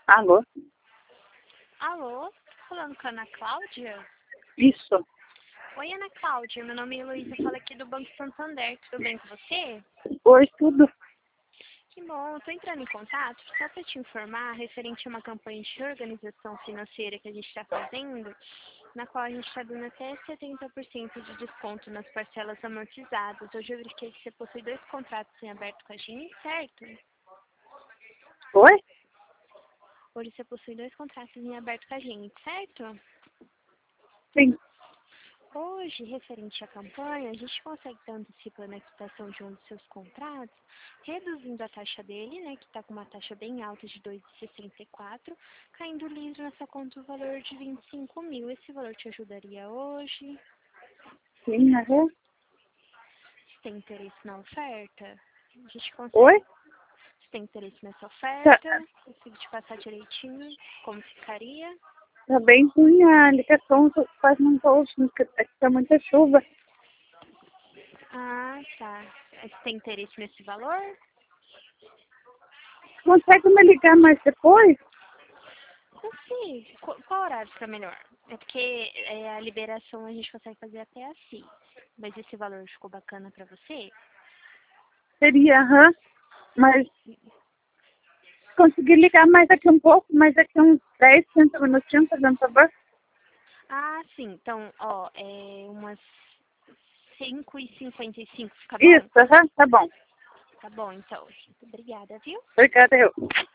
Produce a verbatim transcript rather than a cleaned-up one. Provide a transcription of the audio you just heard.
Alô? Alô, falando com a Ana Cláudia? Isso. Oi, Ana Cláudia, meu nome é Heloísa, falo aqui do Banco Santander, tudo bem com você? Oi, tudo. Que bom, eu tô entrando em contato só para te informar referente a uma campanha de organização financeira que a gente está fazendo, na qual a gente está dando até setenta por cento de desconto nas parcelas amortizadas. Hoje eu verifiquei que você possui dois contratos em aberto com a gente, certo? Oi? Hoje você possui dois contratos em aberto com a gente, certo? Sim. Hoje, referente à campanha, a gente consegue estar antecipando a quitação de um dos seus contratos, reduzindo a taxa dele, né, que está com uma taxa bem alta de dois vírgula sessenta e quatro, caindo livre nessa conta o valor de vinte e cinco mil. Esse valor te ajudaria hoje? Sim, aham. Você tem interesse na oferta? A gente consegue. Oi? Você tem interesse nessa Tá, oferta? Consigo te passar direitinho como ficaria? tá bem ruim a ligação, tô quase não tô ouvindo, porque aqui tá muita chuva. Ah, tá. Você tem interesse nesse valor? Consegue me ligar mais depois? Consigo. Qu- Qual horário fica melhor? É porque é, a liberação a gente consegue fazer até às seis. Mas esse valor ficou bacana pra você? Seria, aham. Mas se conseguir ligar mais daqui um pouco, mais daqui uns dez, quinze minutinhos, fazendo favor? Ah, sim. Então, ó, é umas cinco e cinquenta e cinco, fica bom? Isso, aham, tá bom. Tá bom, então. Obrigada, viu? Obrigada, eu.